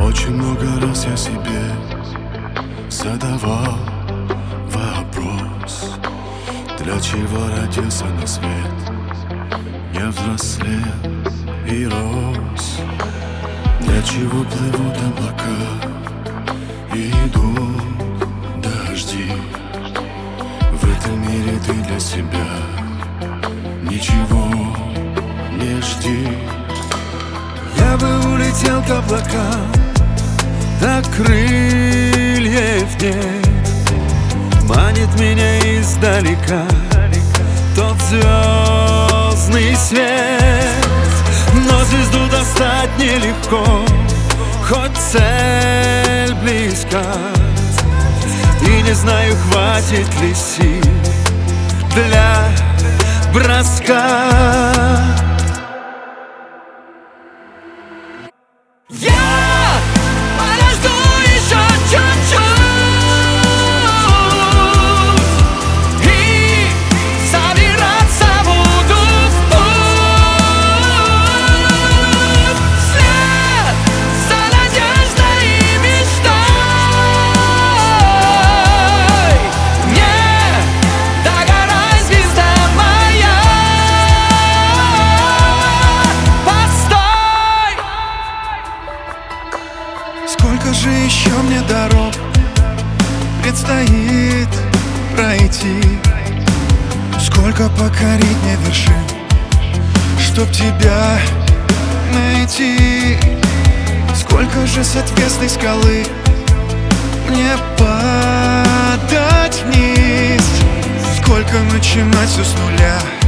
Очень много раз я себе задавал вопрос: для чего родился на свет, я взрослел и рос? Для чего плывут облака и идут дожди? В этом мире ты для себя ничего не жди. Я бы улетел к облакам, так крыльев нет. Манит меня издалека тот звездный свет. Но звезду достать нелегко, хоть цель близка. И не знаю, хватит ли сил для броска. Сколько же еще мне дорог предстоит пройти? Сколько покорить мне вершин, чтоб тебя найти? Сколько же с отвесной скалы мне падать вниз? Сколько начинать все с нуля?